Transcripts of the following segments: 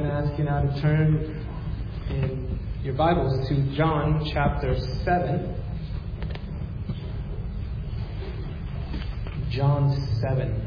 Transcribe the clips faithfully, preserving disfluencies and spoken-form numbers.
going to ask you now to turn in your Bibles to John chapter seven. John seven.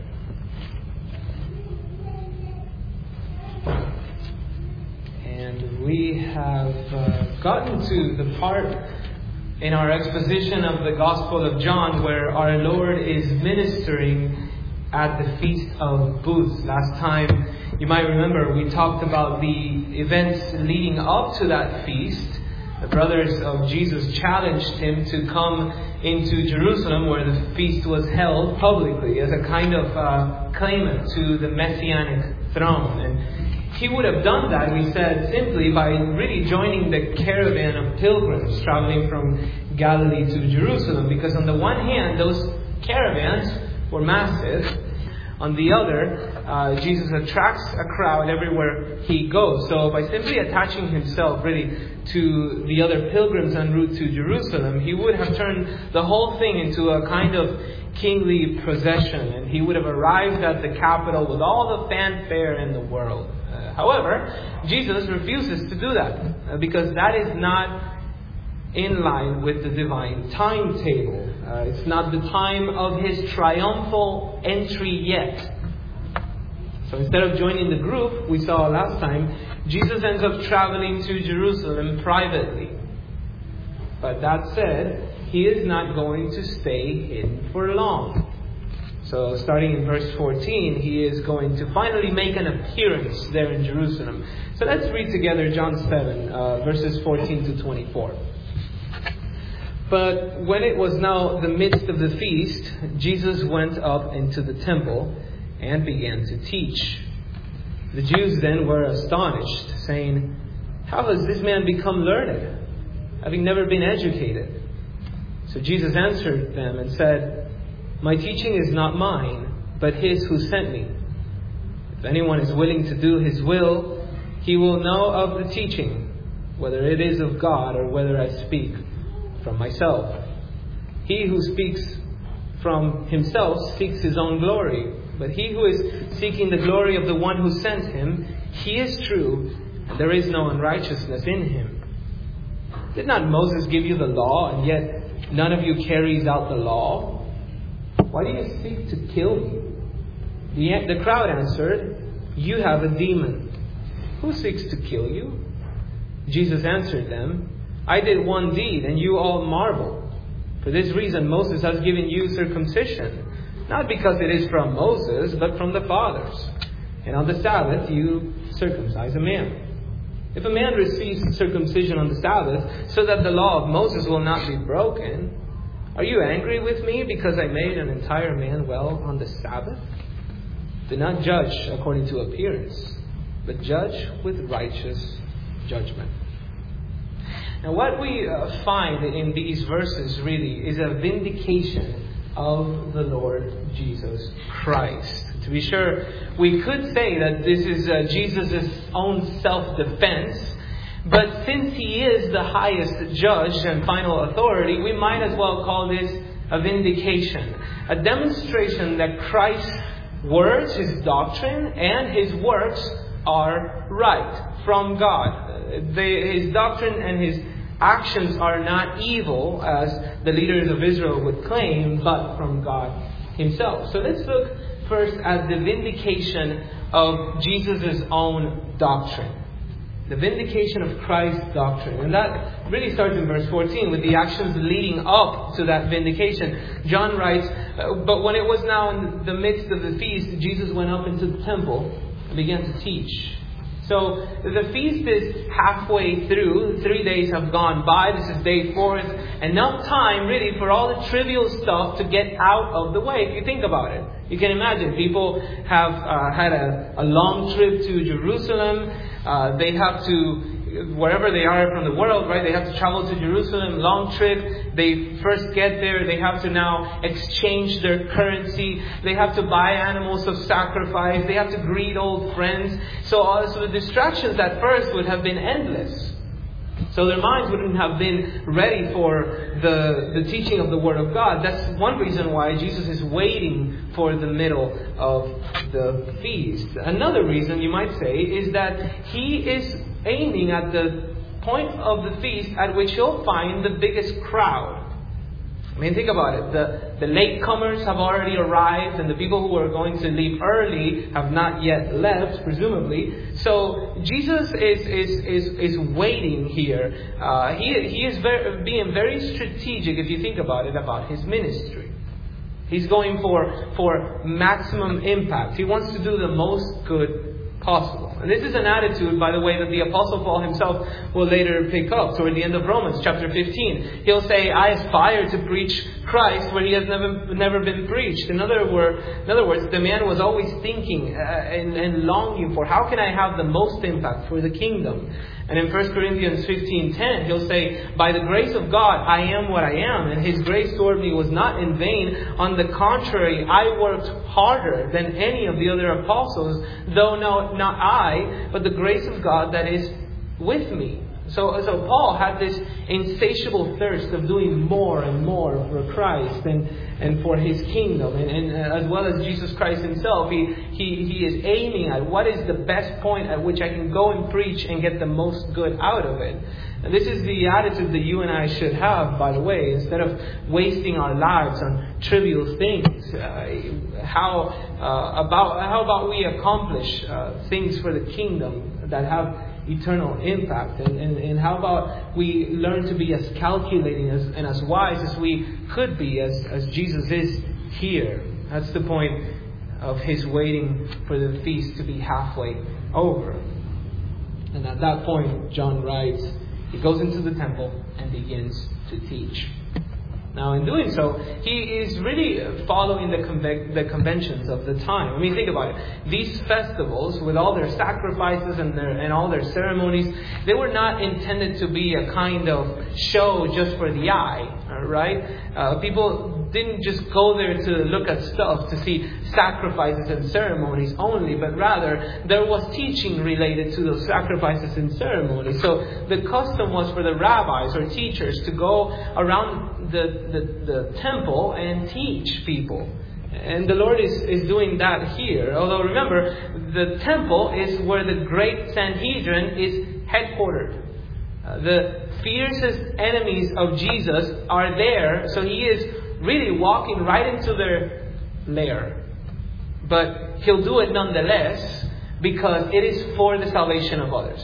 And we have uh, gotten to the part in our exposition of the Gospel of John where our Lord is ministering at the Feast of Booths. Last time, you might remember, we talked about the events leading up to that feast. The brothers of Jesus challenged him to come into Jerusalem where the feast was held publicly as a kind of uh, claimant to the Messianic throne. And he would have done that, we said, simply by really joining the caravan of pilgrims traveling from Galilee to Jerusalem. Because on the one hand, those caravans were massive. On the other, uh, Jesus attracts a crowd everywhere he goes. So by simply attaching himself really to the other pilgrims en route to Jerusalem, he would have turned the whole thing into a kind of kingly procession. And he would have arrived at the capital with all the fanfare in the world. Uh, however, Jesus refuses to do that uh, because that is not in line with the divine timetable. Uh, it's not the time of his triumphal entry yet. So instead of joining the group we saw last time, Jesus ends up traveling to Jerusalem privately. But that said, he is not going to stay hidden for long. So starting in verse fourteen, he is going to finally make an appearance there in Jerusalem. So let's read together John seven, uh, verses fourteen to twenty-four. But when it was now the midst of the feast, Jesus went up into the temple and began to teach. The Jews then were astonished, saying, "How has this man become learned, having never been educated?" So Jesus answered them and said, "My teaching is not mine, but his who sent me. If anyone is willing to do his will, he will know of the teaching, whether it is of God or whether I speak from myself. He who speaks from himself seeks his own glory, but he who is seeking the glory of the one who sent him, he is true, and there is no unrighteousness in him. Did not Moses give you the law, and yet none of you carries out the law? Why do you seek to kill me?" The, the crowd answered, "You have a demon. Who seeks to kill you?" Jesus answered them, "I did one deed, and you all marvel. For this reason Moses has given you circumcision, not because it is from Moses, but from the fathers. And on the Sabbath you circumcise a man. If a man receives circumcision on the Sabbath, so that the law of Moses will not be broken, are you angry with me because I made an entire man well on the Sabbath? Do not judge according to appearance, but judge with righteous judgment." Now what we uh, find in these verses really is a vindication of the Lord Jesus Christ. To be sure, we could say that this is uh, Jesus' own self-defense, but since he is the highest judge and final authority, we might as well call this a vindication. A demonstration that Christ's words, his doctrine, and his works are right from God. They, his doctrine and his actions are not evil, as the leaders of Israel would claim, but from God himself. So let's look first at the vindication of Jesus' own doctrine. The vindication of Christ's doctrine. And that really starts in verse fourteen with the actions leading up to that vindication. John writes, "But when it was now in the midst of the feast, Jesus went up into the temple and began to teach." So the feast is halfway through. Three days have gone by. This is day fourth. Enough time really for all the trivial stuff to get out of the way. If you think about it, you can imagine people have uh, had a, a long trip to Jerusalem. Uh, they have to, wherever they are from the world, right? They have to travel to Jerusalem, long trip. They first get there. They have to now exchange their currency. They have to buy animals of sacrifice. They have to greet old friends. So, uh, so the distractions at first would have been endless. So their minds wouldn't have been ready for the, the teaching of the Word of God. That's one reason why Jesus is waiting for the middle of the feast. Another reason, you might say, is that He is aiming at the point of the feast at which He'll find the biggest crowd. I mean, think about it. The, the latecomers have already arrived, and the people who are going to leave early have not yet left, presumably. So Jesus is is is, is waiting here. Uh, he he is very, being very strategic, if you think about it, about His ministry. He's going for for maximum impact. He wants to do the most good possible. And this is an attitude, by the way, that the Apostle Paul himself will later pick up toward the end of Romans chapter fifteen. He'll say, I aspire to preach Christ where He has never never been preached. In other, word, in other words, the man was always thinking uh, and, and longing for, how can I have the most impact for the kingdom? And in First Corinthians fifteen ten, he'll say, by the grace of God, I am what I am. And His grace toward me was not in vain. On the contrary, I worked harder than any of the other apostles, though no, not I, but the grace of God that is with me. So, so Paul had this insatiable thirst of doing more and more for Christ and, and for His kingdom. And, and as well as Jesus Christ Himself, he, he, he is aiming at what is the best point at which I can go and preach and get the most good out of it. And this is the attitude that you and I should have, by the way, instead of wasting our lives on trivial things. Uh, how, uh, about, how about we accomplish uh, things for the kingdom that have eternal impact, and, and, and how about we learn to be as calculating as, and as wise as we could be as, as Jesus is here. That's the point of His waiting for the feast to be halfway over. And at that point, John writes, He goes into the temple and begins to teach. Now, in doing so, he is really following the, conve- the conventions of the time. I mean, think about it. These festivals, with all their sacrifices and their and all their ceremonies, they were not intended to be a kind of show just for the eye, right? Uh, people didn't just go there to look at stuff, to see sacrifices and ceremonies only, but rather there was teaching related to those sacrifices and ceremonies. So the custom was for the rabbis or teachers to go around the, the, the temple and teach people. And the Lord is, is doing that here. Although remember, the temple is where the great Sanhedrin is headquartered. Uh, the fiercest enemies of Jesus are there, so He is really walking right into their lair. But He'll do it nonetheless because it is for the salvation of others.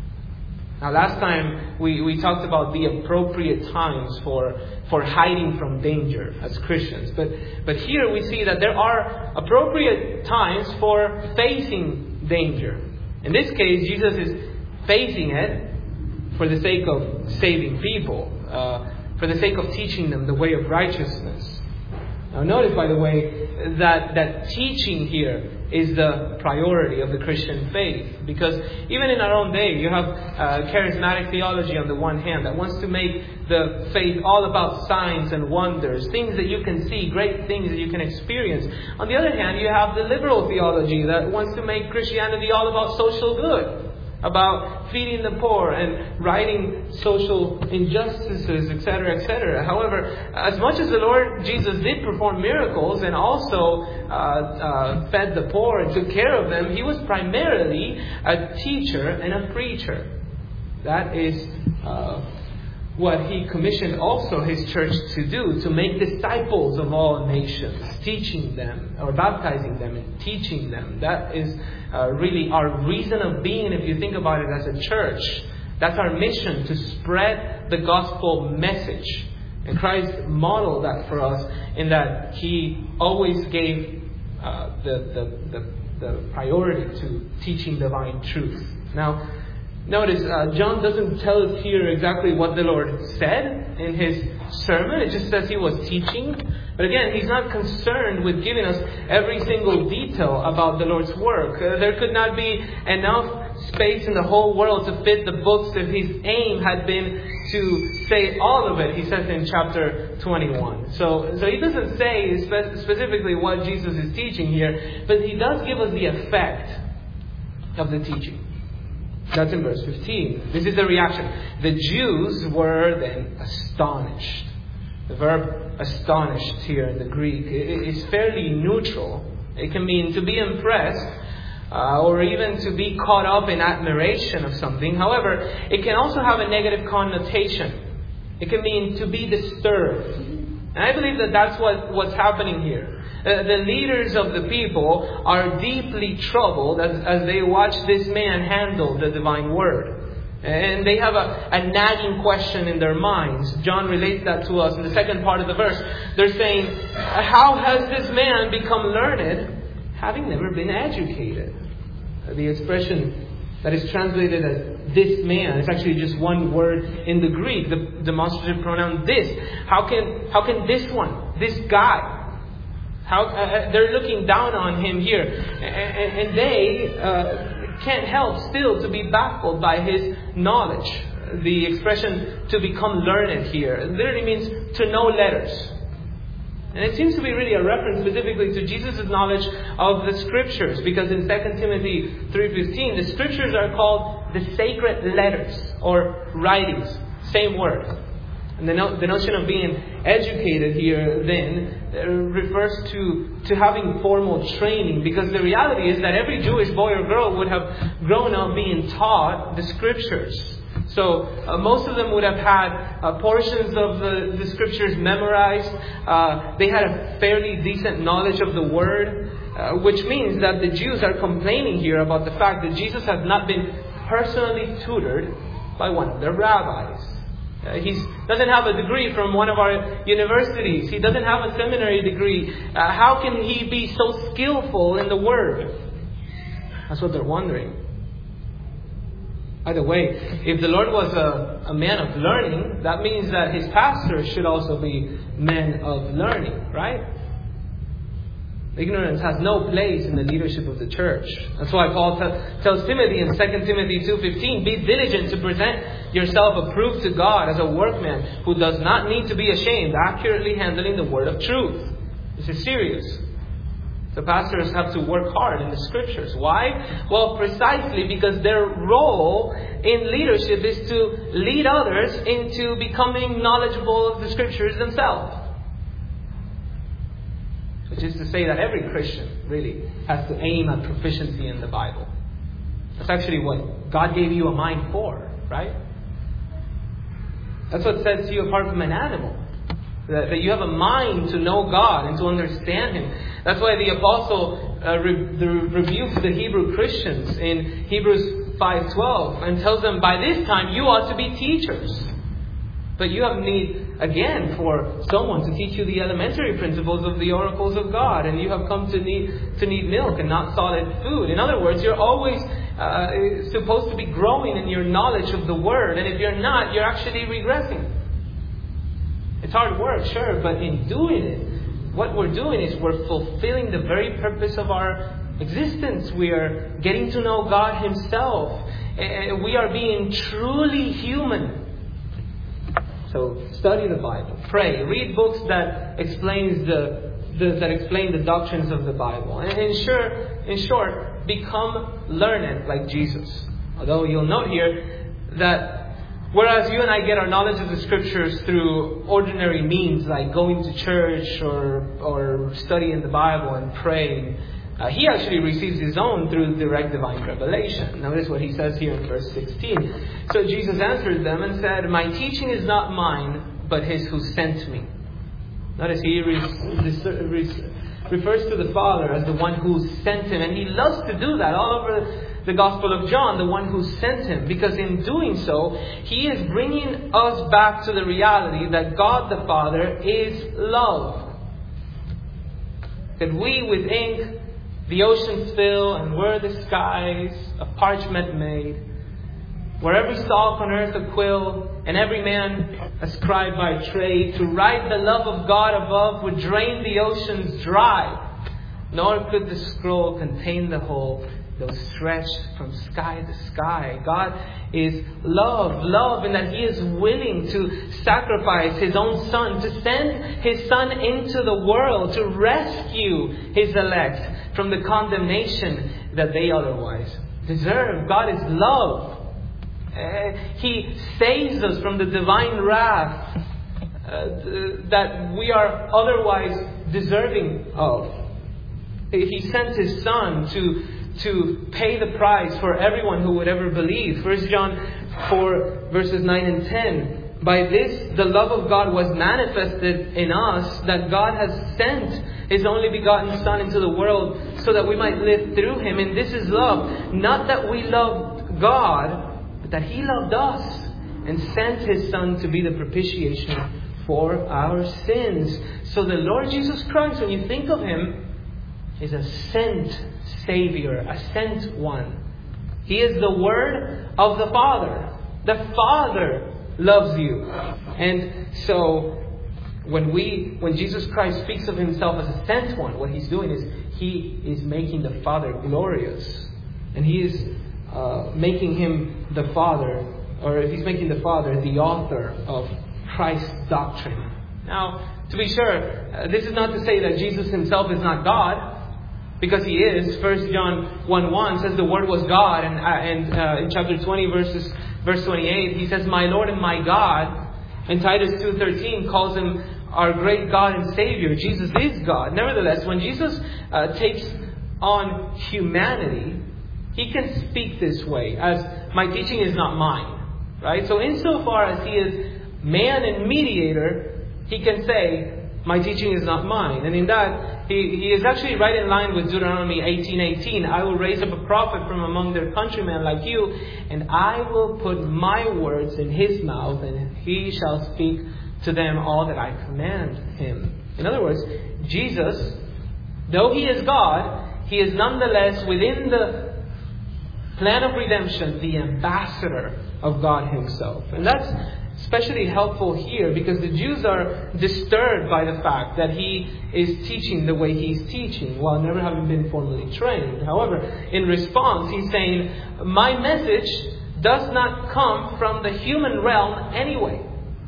Now, last time we, we talked about the appropriate times for, for hiding from danger as Christians. But, but here we see that there are appropriate times for facing danger. In this case, Jesus is facing it for the sake of saving people, uh, for the sake of teaching them the way of righteousness. Now notice, by the way, that, that teaching here is the priority of the Christian faith. Because even in our own day, you have uh, charismatic theology on the one hand that wants to make the faith all about signs and wonders, things that you can see, great things that you can experience. On the other hand, you have the liberal theology that wants to make Christianity all about social good, about feeding the poor and righting social injustices, et cetera, et cetera. However, as much as the Lord Jesus did perform miracles and also uh, uh, fed the poor and took care of them, He was primarily a teacher and a preacher. That is uh, what He commissioned also His church to do, to make disciples of all nations, teaching them or baptizing them and teaching them. That is uh, really our reason of being, if you think about it, as a church. That's our mission, to spread the gospel message. And Christ modeled that for us in that He always gave uh, the, the, the, the priority to teaching divine truth. Now, notice, uh, John doesn't tell us here exactly what the Lord said in His sermon. It just says He was teaching. But again, He's not concerned with giving us every single detail about the Lord's work. Uh, there could not be enough space in the whole world to fit the books if His aim had been to say all of it, He says in chapter twenty-one. So, so He doesn't say spe- specifically what Jesus is teaching here, but He does give us the effect of the teaching. That's in verse fifteen. This is the reaction. The Jews were then astonished. The verb astonished here in the Greek is fairly neutral. It can mean to be impressed uh, or even to be caught up in admiration of something. However, it can also have a negative connotation. It can mean to be disturbed. And I believe that that's what, what's happening here. Uh, the leaders of the people are deeply troubled as, as they watch this man handle the divine word. And they have a, a nagging question in their minds. John relates that to us in the second part of the verse. They're saying, how has this man become learned, having never been educated? The expression that is translated as this man is actually just one word in the Greek, the demonstrative pronoun this. How can how can this one, this guy, how uh, they're looking down on him here, and, and they uh, can't help still to be baffled by his knowledge. The expression to become learned here literally means to know letters. And it seems to be really a reference specifically to Jesus' knowledge of the Scriptures, because in Second Timothy three fifteen, the Scriptures are called the sacred letters or writings. Same word. And the, no, the notion of being educated here then uh, refers to, to having formal training, because the reality is that every Jewish boy or girl would have grown up being taught the Scriptures. So uh, most of them would have had uh, portions of the, the Scriptures memorized. Uh, they had a fairly decent knowledge of the Word, uh, which means that the Jews are complaining here about the fact that Jesus has not been personally tutored by one of their rabbis. Uh, he doesn't have a degree from one of our universities. He doesn't have a seminary degree. Uh, how can he be so skillful in the Word? That's what they're wondering. By the way, if the Lord was a, a man of learning, that means that his pastors should also be men of learning, right? Ignorance has no place in the leadership of the church. That's why Paul t- tells Timothy in Second Timothy two fifteen, be diligent to present yourself approved to God as a workman who does not need to be ashamed, accurately handling the word of truth. This is serious. The pastors have to work hard in the Scriptures. Why? Well, precisely because their role in leadership is to lead others into becoming knowledgeable of the Scriptures themselves. Which is to say that every Christian really has to aim at proficiency in the Bible. That's actually what God gave you a mind for, right? That's what sets you apart from an animal. That, that you have a mind to know God and to understand Him. That's why the apostle uh, re- the, rebukes the Hebrew Christians in Hebrews five twelve and tells them, by this time you ought to be teachers. But you have need, again, for someone to teach you the elementary principles of the oracles of God. And you have come to need to need milk and not solid food. In other words, you're always uh, supposed to be growing in your knowledge of the Word. And if you're not, you're actually regressing. It's hard work, sure, but in doing it, what we're doing is we're fulfilling the very purpose of our existence. We are getting to know God Himself. And we are being truly human. So study the Bible, pray, read books that explains the, the that explain the doctrines of the Bible, and in short, in short, become learned like Jesus. Although you'll note here that whereas you and I get our knowledge of the Scriptures through ordinary means like going to church or or studying the Bible and praying, Uh, he actually receives his own through direct divine revelation. Notice what he says here in verse sixteen. So Jesus answered them and said, my teaching is not mine, but His who sent me. Notice he re- re- refers to the Father as the one who sent Him. And he loves to do that all over the Gospel of John, the one who sent Him. Because in doing so, He is bringing us back to the reality that God the Father is love. That we with ink the oceans fill, and were the skies of parchment made, where every stalk on earth a quill, and every man a scribe by trade, to write the love of God above would drain the oceans dry, nor could the scroll contain the whole, though stretched from sky to sky. God is love. Love in that He is willing to sacrifice His own Son, to send His Son into the world, to rescue His elect, from the condemnation that they otherwise deserve. God is love. Uh, he saves us from the divine wrath uh, that we are otherwise deserving of. He sent His Son to, to pay the price for everyone who would ever believe. First John four, verses nine and ten. By this, the love of God was manifested in us, that God has sent His only begotten Son into the world so that we might live through Him. And this is love. Not that we loved God, but that He loved us and sent His Son to be the propitiation for our sins. So the Lord Jesus Christ, when you think of Him, is a sent Savior, a sent one. He is the Word of the Father. The Father loves you. And so when we when Jesus Christ speaks of Himself as a sent one, what He's doing is He is making the Father glorious. And He is uh, making Him the Father, or if He's making the Father the author of Christ's doctrine. Now, to be sure, uh, this is not to say that Jesus Himself is not God, because He is. First John one one says the Word was God, and, uh, and uh, in chapter twenty, verses verse twenty-eight, He says, "My Lord and my God." And Titus two thirteen calls Him our great God and Savior. Jesus is God. Nevertheless, when Jesus uh, takes on humanity, He can speak this way, as my teaching is not mine. Right? So insofar as He is man and mediator, He can say, my teaching is not mine. And in that, He, he is actually right in line with Deuteronomy eighteen eighteen. I will raise up a prophet from among their countrymen like you, and I will put my words in his mouth, and he shall speak to them all that I command him. In other words, Jesus, though He is God, He is nonetheless within the plan of redemption, the ambassador of God Himself. And that's especially helpful here because the Jews are disturbed by the fact that He is teaching the way He's teaching while never having been formally trained. However, in response, He's saying, my message does not come from the human realm anyway.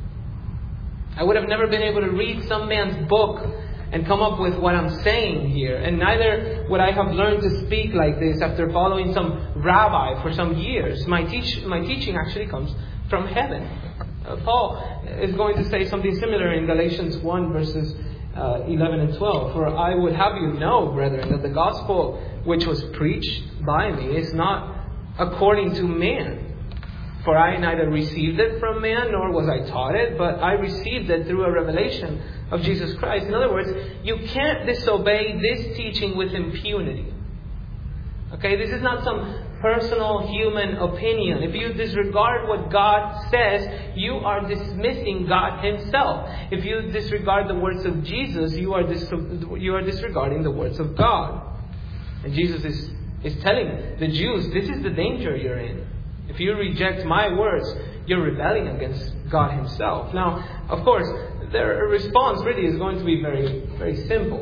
I would have never been able to read some man's book and come up with what I'm saying here. And neither would I have learned to speak like this after following some rabbi for some years. My teach, my teaching actually comes from heaven. Uh, Paul is going to say something similar in Galatians one, verses uh, eleven and twelve. For I would have you know, brethren, that the gospel which was preached by me is not according to man. For I neither received it from man, nor was I taught it, but I received it through a revelation of Jesus Christ. In other words, you can't disobey this teaching with impunity. Okay, this is not some personal human opinion. If you disregard what God says, you are dismissing God Himself. If you disregard the words of Jesus, you are dis- you are disregarding the words of God. And Jesus is, is telling the Jews, this is the danger you're in. If you reject my words, you're rebelling against God Himself. Now, of course, their response really is going to be very, very simple.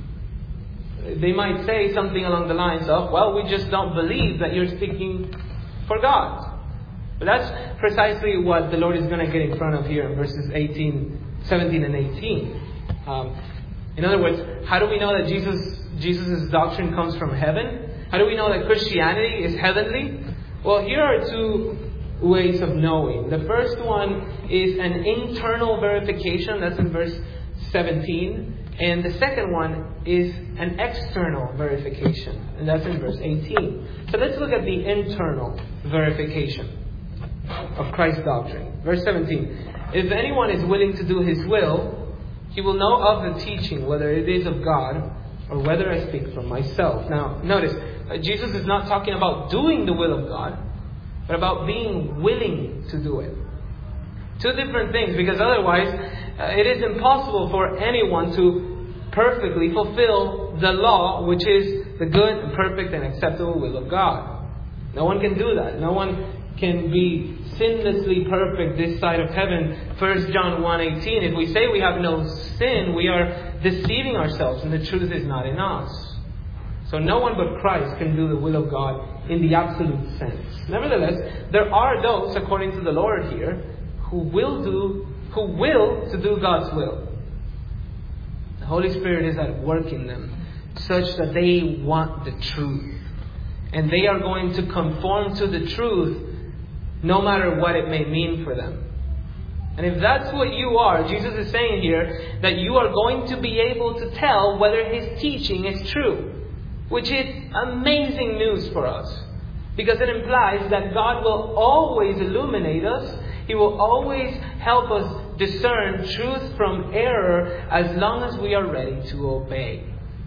They might say something along the lines of, well, we just don't believe that you're speaking for God. But that's precisely what the Lord is going to get in front of here in verses eighteen, seventeen and eighteen. Um, in other words, how do we know that Jesus Jesus' doctrine comes from heaven? How do we know that Christianity is heavenly? Well, here are two ways of knowing. The first one is an internal verification. That's in verse seventeen. And the second one is an external verification. And that's in verse eighteen. So let's look at the internal verification of Christ's doctrine. Verse seventeen. If anyone is willing to do his will, he will know of the teaching, whether it is of God or whether I speak from myself. Now, notice, uh, Jesus is not talking about doing the will of God, but about being willing to do it. Two different things, because otherwise uh, it is impossible for anyone to perfectly fulfill the law, which is the good and perfect and acceptable will of God. No one can do that. No one can be sinlessly perfect this side of heaven. First John one eighteen, if we say we have no sin, we are deceiving ourselves and the truth is not in us. So no one but Christ can do the will of God in the absolute sense. Nevertheless, there are those, according to the Lord here, who will do, who will to do God's will. The Holy Spirit is at work in them such that they want the truth. And they are going to conform to the truth no matter what it may mean for them. And if that's what you are, Jesus is saying here that you are going to be able to tell whether His teaching is true. Which is amazing news for us. Because it implies that God will always illuminate us. He will always help us discern truth from error as long as we are ready to obey.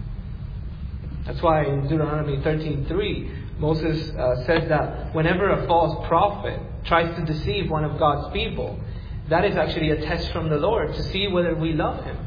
That's why in Deuteronomy thirteen three, Moses uh, says that whenever a false prophet tries to deceive one of God's people, that is actually a test from the Lord to see whether we love Him.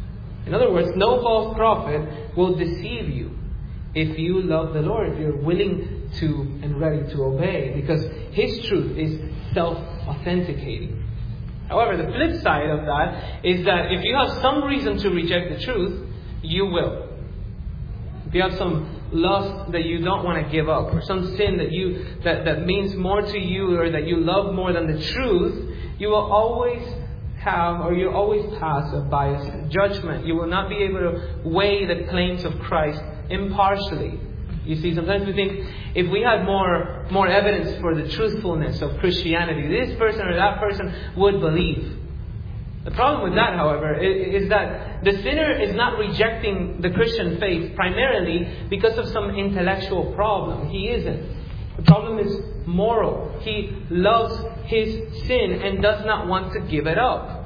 In other words, no false prophet will deceive you if you love the Lord, if you're willing to and ready to obey, because His truth is self-authenticating. However, the flip side of that is that if you have some reason to reject the truth, you will. If you have some lust that you don't want to give up, or some sin that you that, that means more to you, or that you love more than the truth, you will always have, or you always pass a biased judgment. You will not be able to weigh the claims of Christ impartially. You see, sometimes we think if we had more more evidence for the truthfulness of Christianity, this person or that person would believe. The problem with that, however, is that the sinner is not rejecting the Christian faith primarily because of some intellectual problem. He isn't. The problem is moral. He loves his sin and does not want to give it up.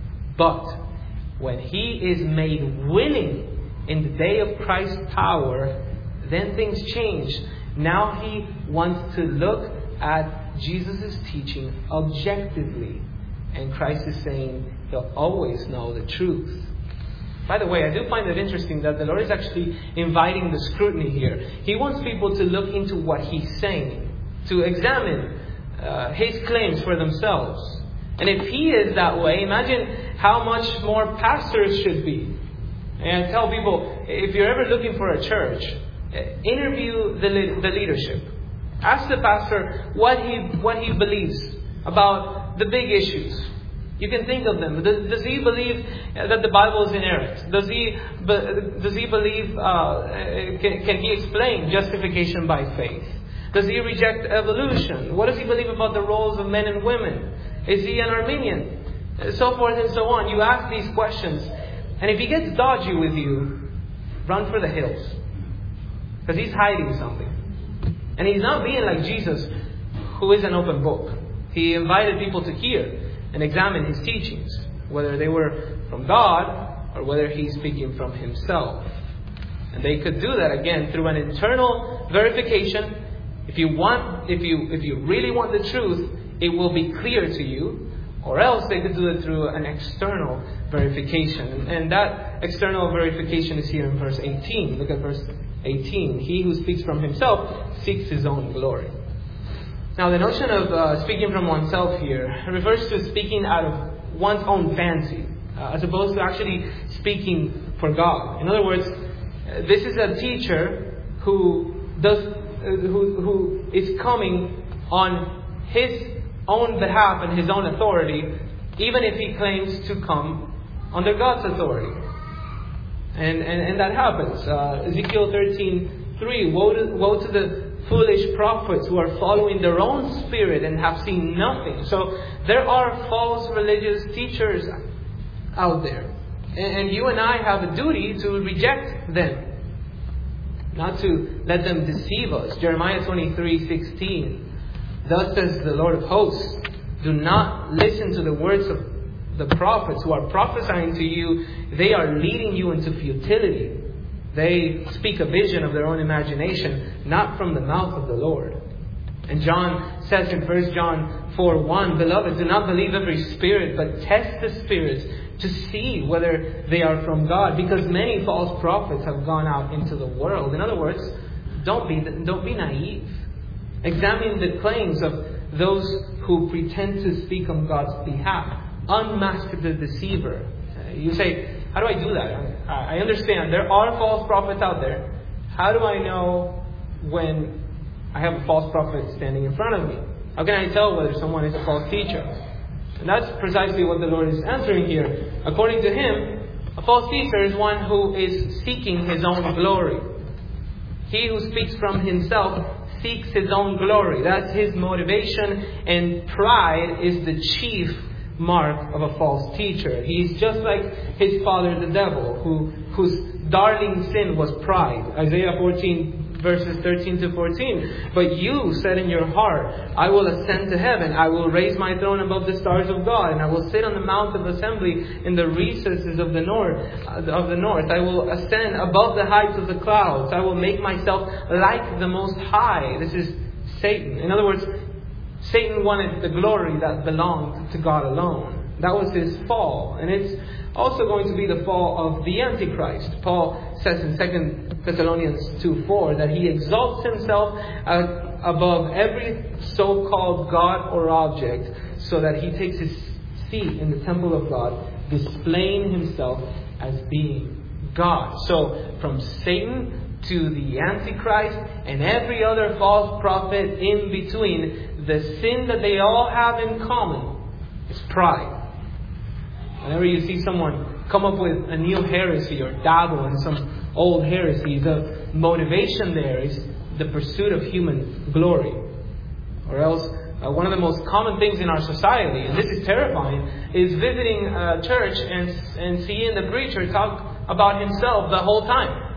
But when he is made willing in the day of Christ's power, then things change. Now he wants to look at Jesus' teaching objectively. And Christ is saying He'll always know the truth. By the way, I do find it interesting that the Lord is actually inviting the scrutiny here. He wants people to look into what He's saying, to examine uh, His claims for themselves. And if He is that way, imagine how much more pastors should be. And I tell people, if you're ever looking for a church, interview the, le- the leadership. Ask the pastor what he what he believes about the big issues. You can think of them. Does, does he believe that the Bible is inerrant? Does he does he believe? Uh, can, can he explain justification by faith? Does he reject evolution? What does he believe about the roles of men and women? Is he an Arminian? So forth and so on. You ask these questions, and if he gets dodgy with you, run for the hills, because he's hiding something, and he's not being like Jesus, who is an open book. He invited people to hear and examine His teachings, whether they were from God or whether He's speaking from Himself. And they could do that again through an internal verification. If you want, if you if you really want the truth, it will be clear to you. Or else they could do it through an external verification. And that external verification is here in verse eighteen. Look at verse eighteen. He who speaks from himself seeks his own glory. Now, the notion of uh, speaking from oneself here refers to speaking out of one's own fancy, uh, as opposed to actually speaking for God. In other words, uh, this is a teacher who does, uh, who, who is coming on his own behalf and his own authority, even if he claims to come under God's authority. And and, and that happens. Uh, Ezekiel thirteen three. Woe to, woe to the foolish prophets who are following their own spirit and have seen nothing. So there are false religious teachers out there. And, and you and I have a duty to reject them. Not to let them deceive us. Jeremiah twenty-three sixteen. Thus says the Lord of hosts, do not listen to the words of the prophets who are prophesying to you. They are leading you into futility. They speak a vision of their own imagination, not from the mouth of the Lord. And John says in First John four one, Beloved, do not believe every spirit, but test the spirits to see whether they are from God, because many false prophets have gone out into the world. In other words, don't be don't be naive. Examine the claims of those who pretend to speak on God's behalf. Unmask the deceiver. You say, how do I do that? I understand there are false prophets out there. How do I know when I have a false prophet standing in front of me? How can I tell whether someone is a false teacher? And that's precisely what the Lord is answering here. According to Him, A false teacher is one who is seeking his own glory. He who speaks from himself seeks his own glory. That's his motivation, and pride is the chief mark of a false teacher. He's just like his father, the devil, who whose darling sin was pride. Isaiah fourteen verses thirteen to fourteen. But you said in your heart, I will ascend to heaven. I will raise my throne above the stars of God, and I will sit on the mount of assembly in the recesses of the north. Of the north, I will ascend above the heights of the clouds. I will make myself like the Most High. This is Satan. In other words, Satan wanted the glory that belonged to God alone. That was his fall, and it's also going to be the fall of the Antichrist. Paul says in Second Thessalonians two four that he exalts himself uh, above every so-called God or object, so that he takes his seat in the temple of God, displaying himself as being God. So from Satan to the Antichrist and every other false prophet in between, the sin that they all have in common is pride. Whenever you see someone come up with a new heresy or dabble in some old heresy, the motivation there is the pursuit of human glory. Or else, uh, one of the most common things in our society, and this is terrifying, is visiting a church and, and seeing the preacher talk about himself the whole time.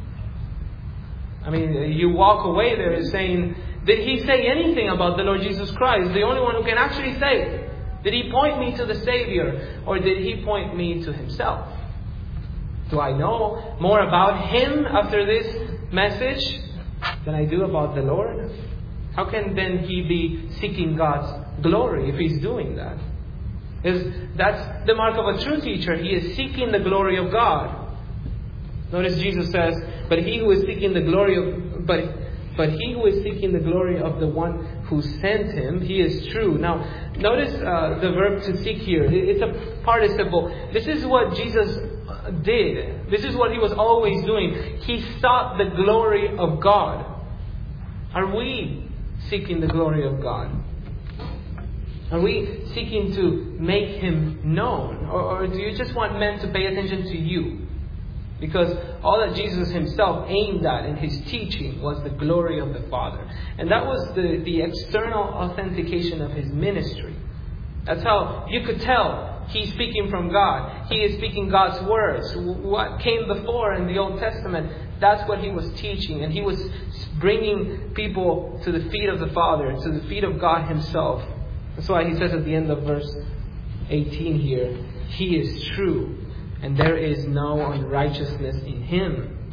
I mean, you walk away there saying, did he say anything about the Lord Jesus Christ, the only one who can actually save? Did he point me to the Savior, or did he point me to himself? Do I know more about him after this message than I do about the Lord? How can then he be seeking God's glory if he's doing that? Is that's the mark of a true teacher. He is seeking the glory of God. Notice Jesus says, "But he who is seeking the glory of but." But he who is seeking the glory of the one who sent him, he is true. Now, notice uh, the verb to seek here. It's a participle. This is what Jesus did. This is what he was always doing. He sought the glory of God. Are we seeking the glory of God? Are we seeking to make him known? Or, or do you just want men to pay attention to you? Because all that Jesus himself aimed at in his teaching was the glory of the Father. And that was the, the external authentication of his ministry. That's how you could tell he's speaking from God. He is speaking God's words. What came before in the Old Testament, that's what he was teaching. And he was bringing people to the feet of the Father, to the feet of God himself. That's why he says at the end of verse eighteen here, he is true, and there is no unrighteousness in him.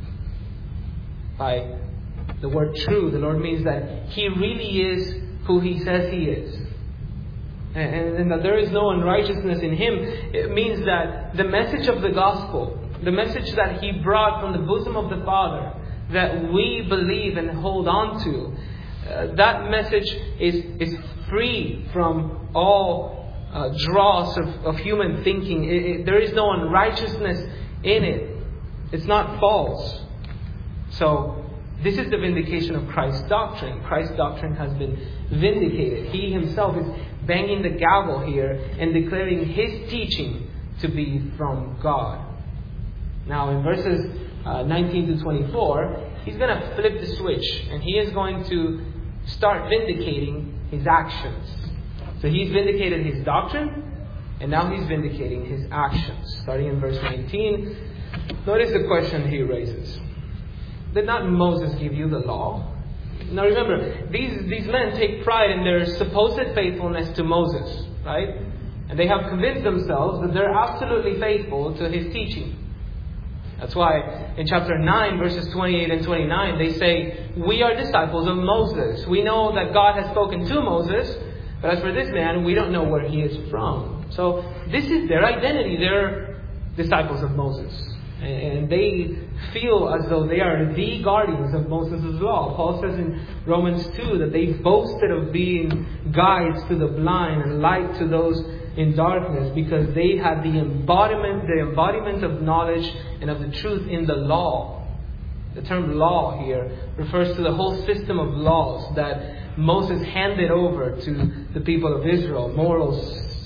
By the word true, the Lord means that he really is who he says he is. And, and that there is no unrighteousness in him. It means that the message of the gospel, the message that he brought from the bosom of the Father, that we believe and hold on to, uh, that message is, is free from all Uh, dross of, of human thinking. It, it, there is no unrighteousness in it. It's not false. So, this is the vindication of Christ's doctrine. Christ's doctrine has been vindicated. He himself is banging the gavel here and declaring his teaching to be from God. Now, in verses uh, nineteen to twenty-four, he's going to flip the switch, and he is going to start vindicating his actions. So he's vindicated his doctrine, and now he's vindicating his actions. Starting in verse nineteen, notice the question he raises. Did not Moses give you the law? Now remember, these, these men take pride in their supposed faithfulness to Moses, right? And they have convinced themselves that they're absolutely faithful to his teaching. That's why in chapter nine, verses twenty-eight and twenty-nine, they say, we are disciples of Moses. We know that God has spoken to Moses, but as for this man, we don't know where he is from. So this is their identity. They're disciples of Moses. And they feel as though they are the guardians of Moses' law. Paul says in Romans two that they boasted of being guides to the blind and light to those in darkness, because they had the embodiment, the embodiment of knowledge and of the truth in the law. The term law here refers to the whole system of laws that Moses handed over to the people of Israel. Moral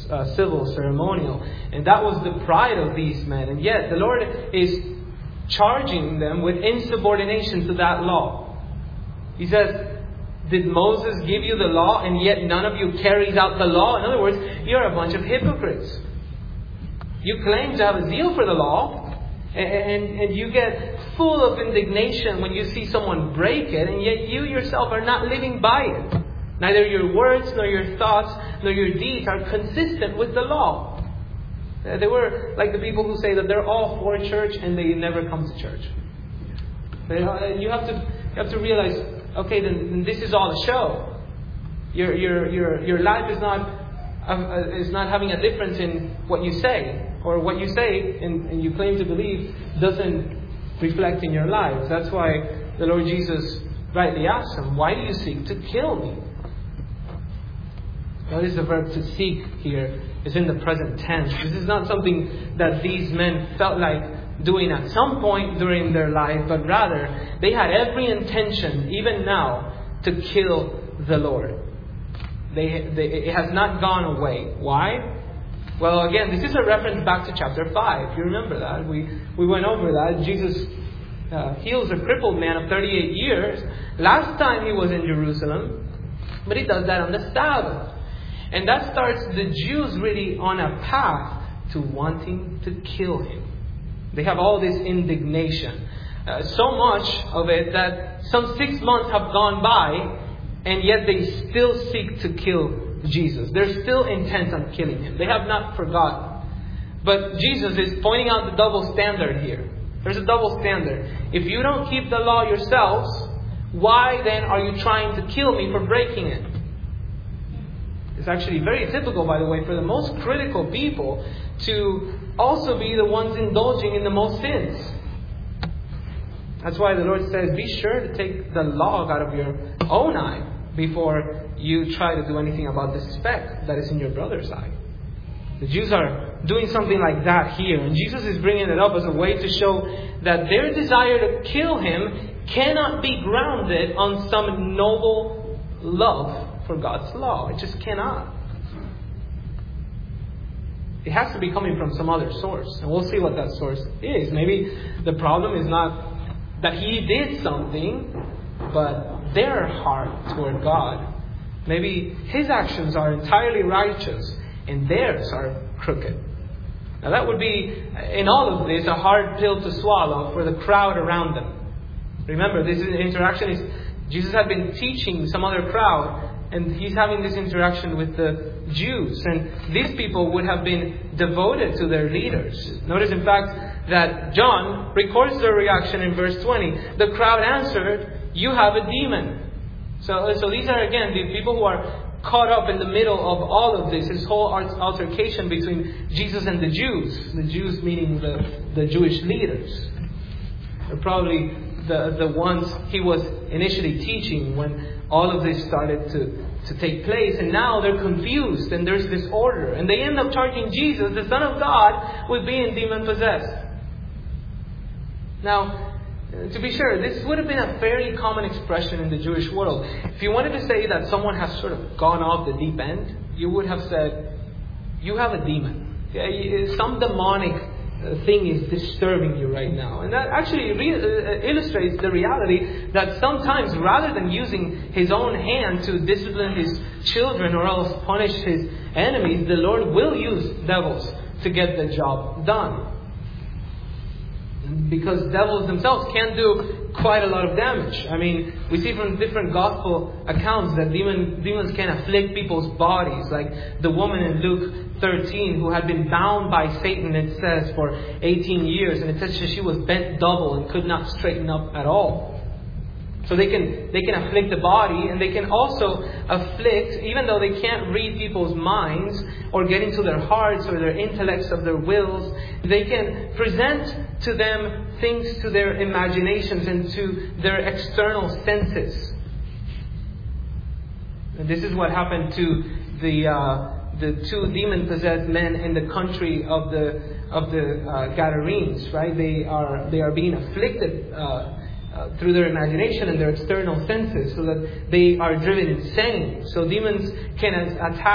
uh, civil, ceremonial. And that was the pride of these men. And yet the Lord is charging them with insubordination to that law. He says, did Moses give you the law and yet none of you carries out the law? In other words, you're a bunch of hypocrites. You claim to have a zeal for the law, and, and, and you get full of indignation when you see someone break it, and yet you yourself are not living by it. Neither your words, nor your thoughts, nor your deeds are consistent with the law. They were like the people who say that they're all for church and they never come to church. You have to, you have to realize, okay, then, then this is all a show. Your your your your life is not uh, is not having a difference in what you say, or what you say and, and you claim to believe doesn't reflect in your lives. That's why the Lord Jesus rightly asked them, "Why do you seek to kill me?" Notice the verb to seek here is in the present tense. This is not something that these men felt like doing at some point during their life, but rather they had every intention, even now, to kill the Lord. They, they, it has not gone away. Why? Well, again, this is a reference back to chapter five. You remember that. We, we went over that. Jesus uh, heals a crippled man of thirty-eight years. Last time he was in Jerusalem, but he does that on the Sabbath. And that starts the Jews really on a path to wanting to kill him. They have all this indignation. Uh, so much of it that some six months have gone by, and yet they still seek to kill Jesus. They're still intent on killing him. They have not forgotten. But Jesus is pointing out the double standard here. There's a double standard. If you don't keep the law yourselves, why then are you trying to kill me for breaking it? It's actually very typical, by the way, for the most critical people to also be the ones indulging in the most sins. That's why the Lord says, be sure to take the log out of your own eye before you try to do anything about the speck that is in your brother's eye. The Jews are doing something like that here. And Jesus is bringing it up as a way to show that their desire to kill him cannot be grounded on some noble love for God's law. It just cannot. It has to be coming from some other source. And we'll see what that source is. Maybe the problem is not that he did something, but their heart toward God. Maybe his actions are entirely righteous and theirs are crooked. Now that would be, in all of this, a hard pill to swallow for the crowd around them. Remember, this interaction is, Jesus had been teaching some other crowd, and he's having this interaction with the Jews. And these people would have been devoted to their leaders. Notice, in fact, that John records their reaction in verse twenty. The crowd answered, "You have a demon." So, so these are, again, the people who are caught up in the middle of all of this. This whole altercation between Jesus and the Jews. The Jews meaning the, the Jewish leaders. They're probably the, the ones he was initially teaching when all of this started to, to take place. And now they're confused and there's disorder. And they end up charging Jesus, the Son of God, with being demon-possessed. Now, to be sure, this would have been a fairly common expression in the Jewish world. If you wanted to say that someone has sort of gone off the deep end, you would have said, you have a demon. Some demonic thing is disturbing you right now. And that actually re- uh, illustrates the reality that sometimes, rather than using his own hand to discipline his children or else punish his enemies, the Lord will use devils to get the job done. Because devils themselves can do quite a lot of damage. I mean, we see from different gospel accounts that demon, demons can afflict people's bodies. Like the woman in Luke thirteen who had been bound by Satan, it says, for eighteen years. And it says she was bent double and could not straighten up at all. So they can they can afflict the body, and they can also afflict, even though they can't read people's minds or get into their hearts or their intellects of their wills, they can present to them things to their imaginations and to their external senses. And this is what happened to the uh, the two demon-possessed men in the country of the of the uh, Gadarenes. Right? They are they are being afflicted Uh, Uh, through their imagination and their external senses, so that they are driven insane. So demons can attack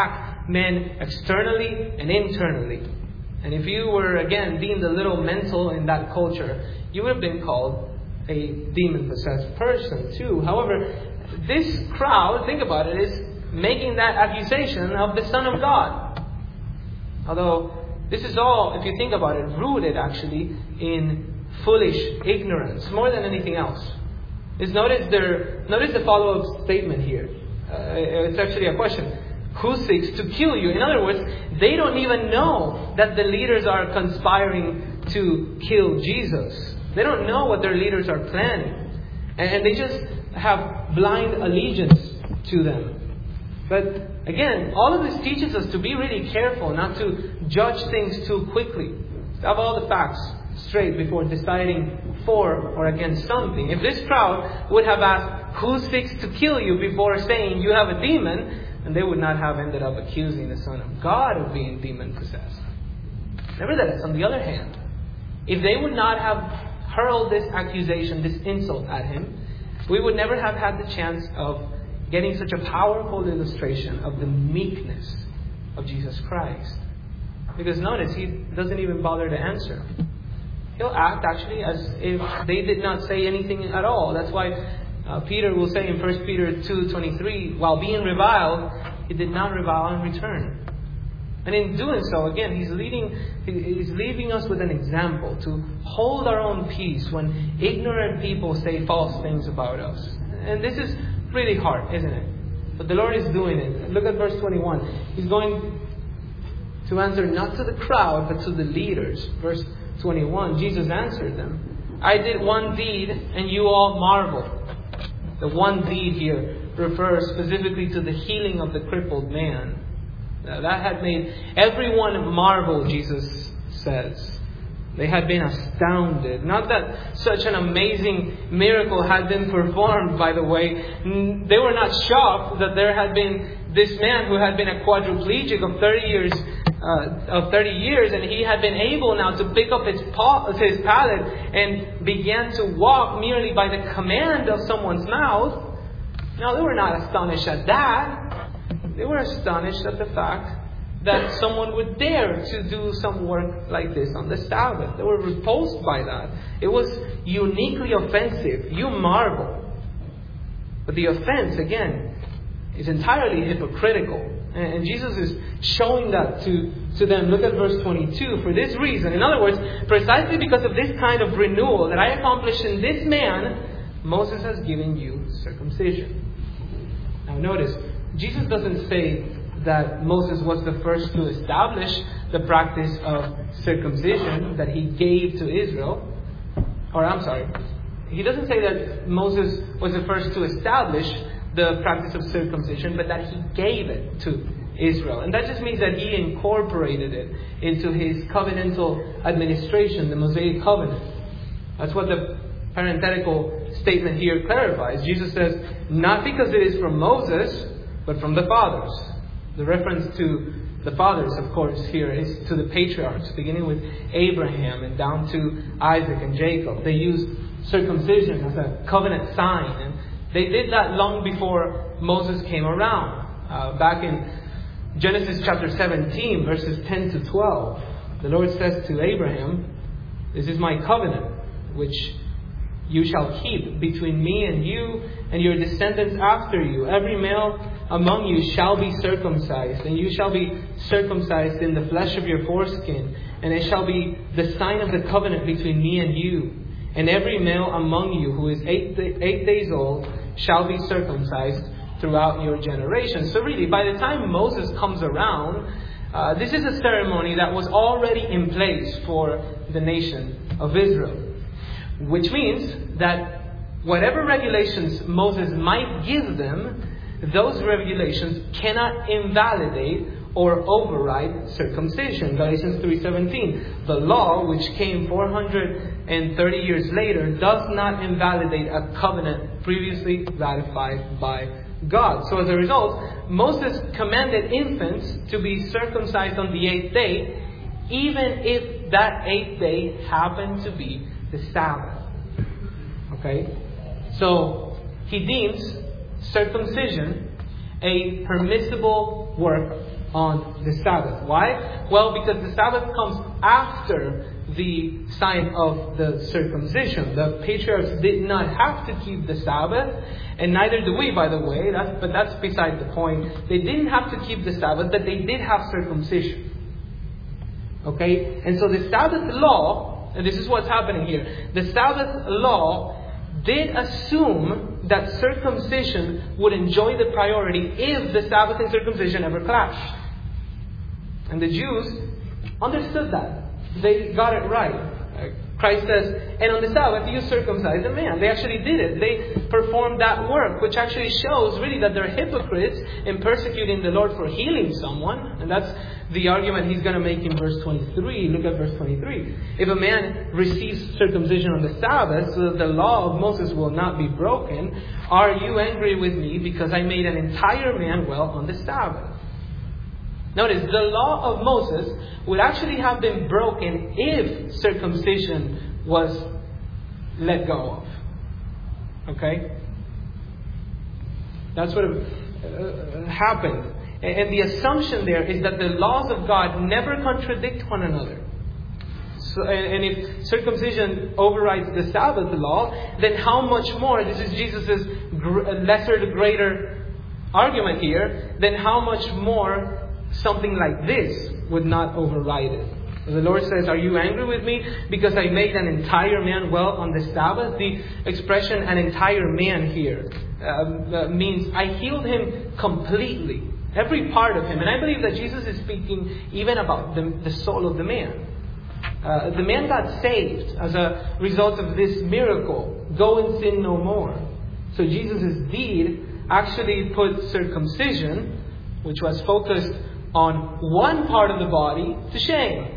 men externally and internally. And if you were, again, deemed a little mental in that culture, you would have been called a demon-possessed person too. However, this crowd, think about it, is making that accusation of the Son of God. Although this is all, if you think about it, rooted actually in foolish ignorance more than anything else. Is notice their notice the follow-up statement here. Uh, it's actually a question. Who seeks to kill you? In other words, they don't even know that the leaders are conspiring to kill Jesus. They don't know what their leaders are planning. And they just have blind allegiance to them. But again, all of this teaches us to be really careful, not to judge things too quickly. To have all the facts straight before deciding for or against something. If this crowd would have asked, who seeks to kill you, before saying you have a demon, and they would not have ended up accusing the Son of God of being demon-possessed. Nevertheless, on the other hand, if they would not have hurled this accusation, this insult at Him, we would never have had the chance of getting such a powerful illustration of the meekness of Jesus Christ. Because notice, He doesn't even bother to answer. He'll act actually as if they did not say anything at all. That's why Uh, Peter will say in First Peter two twenty-three, while being reviled, he did not revile in return. And in doing so, again, he's leading, he's leaving us with an example to hold our own peace when ignorant people say false things about us. And this is really hard, isn't it? But the Lord is doing it. Look at verse twenty-one. He's going to answer not to the crowd, but to the leaders. Verse twenty-one, Jesus answered them, I did one deed, and you all marvel. The one deed here refers specifically to the healing of the crippled man. Now, that had made everyone marvel, Jesus says. They had been astounded. Not that such an amazing miracle had been performed, by the way. They were not shocked that there had been this man who had been a quadriplegic of thirty years, uh, of thirty years, and he had been able now to pick up his paw, his pallet and began to walk merely by the command of someone's mouth. Now, they were not astonished at that. They were astonished at the fact that someone would dare to do some work like this on the Sabbath. They were repulsed by that. It was uniquely offensive. You marvel. But the offense, again, is entirely hypocritical. And Jesus is showing that to, to them. Look at verse twenty-two. For this reason, in other words, precisely because of this kind of renewal that I accomplished in this man, Moses has given you circumcision. Now notice, Jesus doesn't say that Moses was the first to establish the practice of circumcision that he gave to Israel. Or I'm sorry, he doesn't say that Moses was the first to establish the practice of circumcision, but that he gave it to Israel. And that just means that he incorporated it into his covenantal administration, the Mosaic covenant. That's what the parenthetical statement here clarifies. Jesus says, not because it is from Moses, but from the fathers. The reference to the fathers, of course, here is to the patriarchs, beginning with Abraham and down to Isaac and Jacob. They used circumcision as a covenant sign, and they did that long before Moses came around. Uh, back in Genesis chapter seventeen, verses ten to twelve, the Lord says to Abraham, this is my covenant, which you shall keep between me and you and your descendants after you. Every male among you shall be circumcised, and you shall be circumcised in the flesh of your foreskin, and it shall be the sign of the covenant between me and you. And every male among you who is eight, eight days old shall be circumcised throughout your generations. So really, by the time Moses comes around, uh, this is a ceremony that was already in place for the nation of Israel. Which means that whatever regulations Moses might give them, those regulations cannot invalidate or override circumcision. Galatians three seventeen. The law, which came four hundred thirty years later, does not invalidate a covenant previously ratified by God. So as a result, Moses commanded infants to be circumcised on the eighth day, even if that eighth day happened to be the Sabbath. Okay? So he deems circumcision a permissible work on the Sabbath. Why? Well, because the Sabbath comes after the sign of the circumcision. The patriarchs did not have to keep the Sabbath, and neither do we, by the way. That's, but that's beside the point. They didn't have to keep the Sabbath, but they did have circumcision. Okay? And so the Sabbath law, and this is what's happening here, the Sabbath law did assume that circumcision would enjoy the priority if the Sabbath and circumcision ever clashed. And the Jews understood that. They got it right. Christ says, and on the Sabbath you circumcise a man. They actually did it. They performed that work, which actually shows really that they're hypocrites in persecuting the Lord for healing someone. And that's the argument he's going to make in verse twenty-three. Look at verse twenty-three. If a man receives circumcision on the Sabbath, so that the law of Moses will not be broken, are you angry with me because I made an entire man well on the Sabbath? Notice, the law of Moses would actually have been broken if circumcision was let go of. Okay? That's what uh, happened. And the assumption there is that the laws of God never contradict one another. So, and if circumcision overrides the Sabbath law, then how much more, this is Jesus' lesser to greater argument here, then how much more something like this would not override it. So the Lord says, are you angry with me because I made an entire man well on the Sabbath? The expression an entire man here um, uh, means I healed him completely. Every part of him. And I believe that Jesus is speaking even about the, the soul of the man. Uh, the man got saved as a result of this miracle. Go and sin no more. So Jesus' deed actually put circumcision, which was focused on one part of the body, to shame.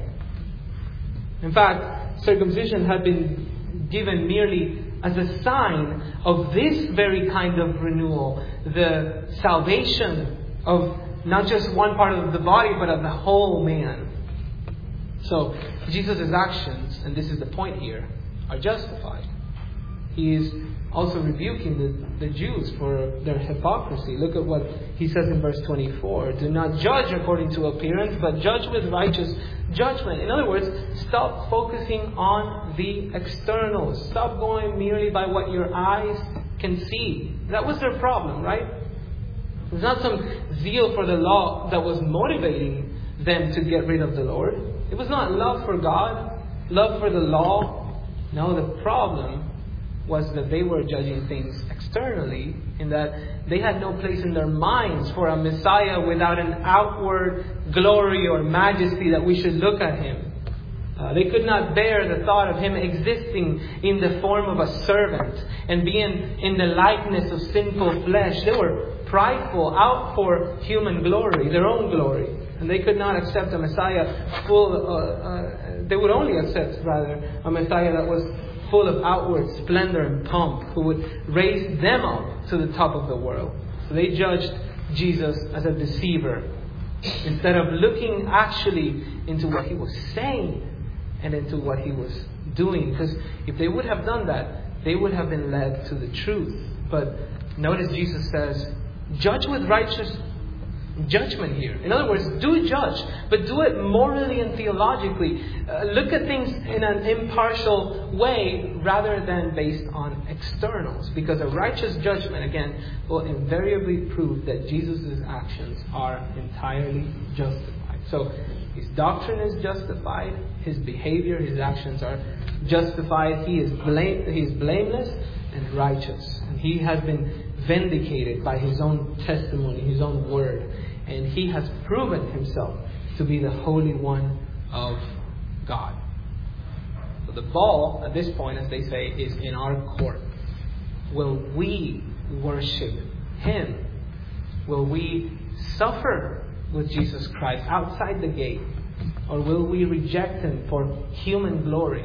In fact, circumcision had been given merely as a sign of this very kind of renewal. The salvation of not just one part of the body, but of the whole man. So, Jesus' actions, and this is the point here, are justified. He is also rebuking the, the Jews for their hypocrisy. Look at what he says in verse twenty-four. Do not judge according to appearance, but judge with righteous judgment. In other words, stop focusing on the externals. Stop going merely by what your eyes can see. That was their problem, right? It was not some zeal for the law that was motivating them to get rid of the Lord. It was not love for God, love for the law. No, the problem was that they were judging things externally, in that they had no place in their minds for a Messiah without an outward glory or majesty that we should look at him. Uh, they could not bear the thought of him existing in the form of a servant and being in the likeness of sinful flesh. They were prideful, out for human glory, their own glory. And they could not accept a Messiah full, uh, uh, they would only accept, rather, a Messiah that was full of outward splendor and pomp, who would raise them up to the top of the world. So they judged Jesus as a deceiver, instead of looking actually into what he was saying and into what he was doing. Because if they would have done that, they would have been led to the truth. But notice Jesus says, judge with righteous judgment here. In other words, do judge, but do it morally and theologically. Uh, look at things in an impartial way rather than based on externals. Because a righteous judgment, again, will invariably prove that Jesus' actions are entirely justified. So, his doctrine is justified, his behavior, his actions are justified. He is blame, he is blameless and righteous. And he has been vindicated by his own testimony, his own word. And he has proven himself to be the Holy One of God. So the ball, at this point, as they say, is in our court. Will we worship him? Will we suffer with Jesus Christ outside the gate? Or will we reject him for human glory?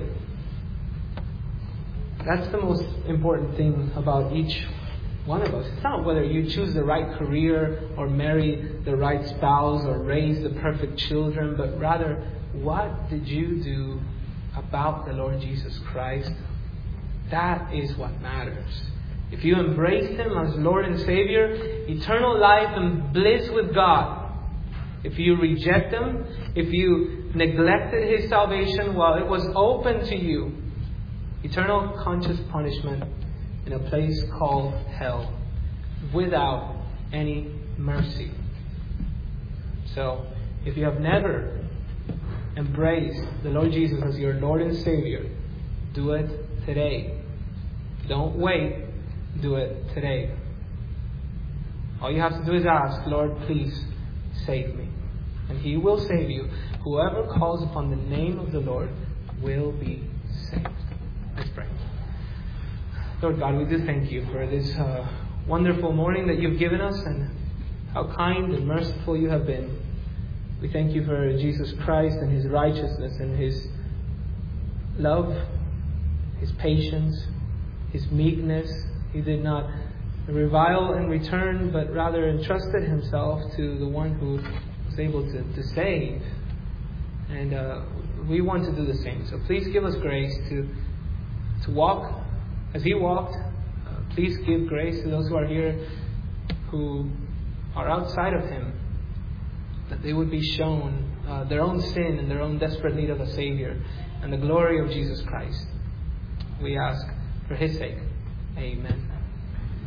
That's the most important thing about each one of us. It's not whether you choose the right career or marry the right spouse or raise the perfect children, but rather, what did you do about the Lord Jesus Christ? That is what matters. If you embrace him as Lord and Savior, eternal life and bliss with God if you reject Him, if you neglected His salvation while it was open to you, eternal conscious punishment in a place called hell without any mercy. So, if you have never embraced the Lord Jesus as your Lord and Savior, do it today. Don't wait. Do it today. All you have to do is ask, Lord, please save me. And He will save you. Whoever calls upon the name of the Lord will be saved. Let's pray. Lord God, we do thank you for this uh, wonderful morning that you've given us and how kind and merciful you have been. We thank you for Jesus Christ and His righteousness and His love, His patience, His meekness. He did not revile in return, but rather entrusted Himself to the one who was able to, to save. And uh, we want to do the same. So please give us grace to, to walk as He walked. Uh, please give grace to those who are here who are outside of Him, that they would be shown uh, their own sin and their own desperate need of a Savior and the glory of Jesus Christ. We ask for His sake. Amen.